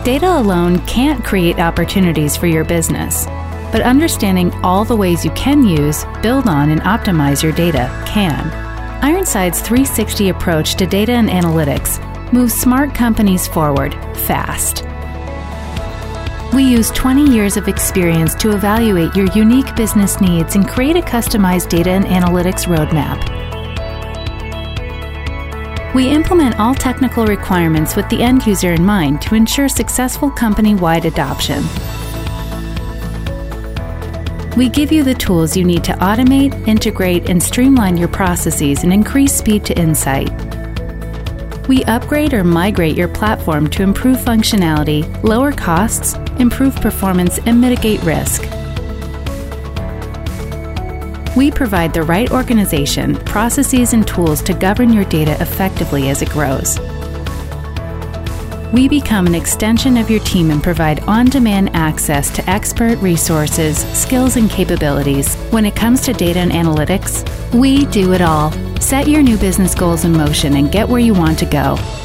Data alone can't create opportunities for your business, but understanding all the ways you can use, build on, and optimize your data can. Ironside's 360 approach to data and analytics moves smart companies forward fast. We use 20 years of experience to evaluate your unique business needs and create a customized data and analytics roadmap. We implement all technical requirements with the end user in mind to ensure successful company-wide adoption. We give you the tools you need to automate, integrate, and streamline your processes and increase speed to insight. We upgrade or migrate your platform to improve functionality, lower costs, improve performance, and mitigate risk. We provide the right organization, processes, and tools to govern your data effectively as it grows. We become an extension of your team and provide on-demand access to expert resources, skills, and capabilities. When it comes to data and analytics, we do it all. Set your new business goals in motion and get where you want to go.